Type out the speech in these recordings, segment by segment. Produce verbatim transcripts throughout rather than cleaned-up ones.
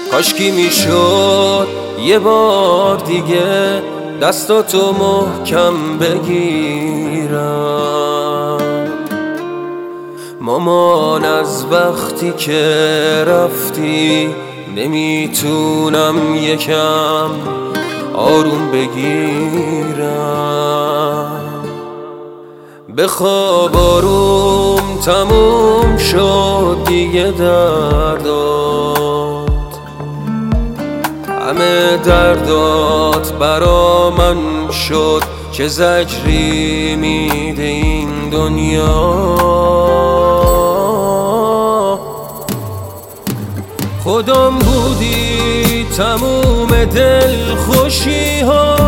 کاشکی میشد یه بار دیگه دستاتو محکم بگیرم. مامان از وقتی که رفتی نمیتونم یکم آروم بگیرم. بخواب آروم تموم شد دیگه دردات، همه دردات برا من شد. چه زجری میده این دنیا. خودم بودی تموم دل خوشی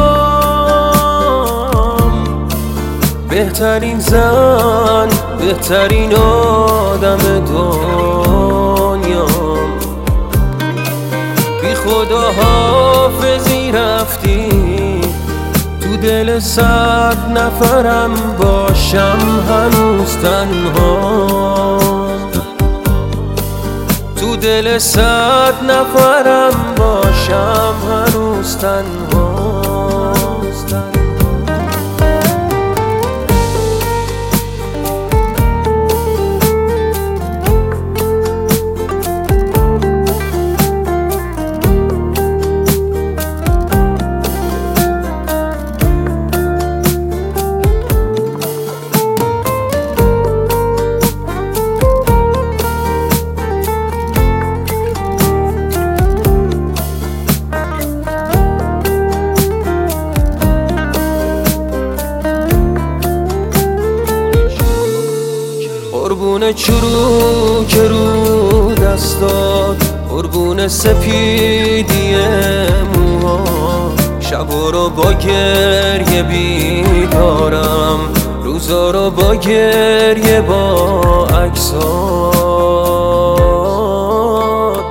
هام، بهترین زن بهترین آدم دنیام. بی خدا حافظی رفتی تو دل صد نفرم باشم هنوز تنها. تو دل صد نفرم باشم هنوز تنها. قربون چروک رو دستات، قربون سپیدی موها. شبا رو با گریه بیدارم، روزا رو با گریه با عکسات.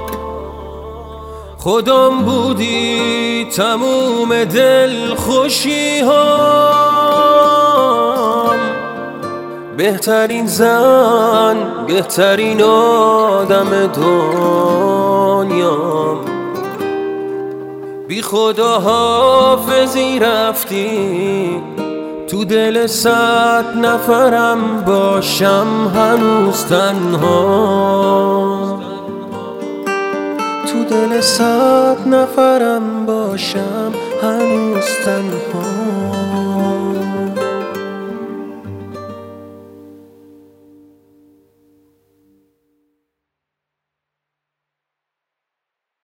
خودم بودی تموم دل خوشی هام، بهترین زن بهترین آدم دنیام. بی خدا حافظی رفتی تو دل صد نفرم باشم هنوز تنها. تو دل صد نفرم باشم هنوز تنها.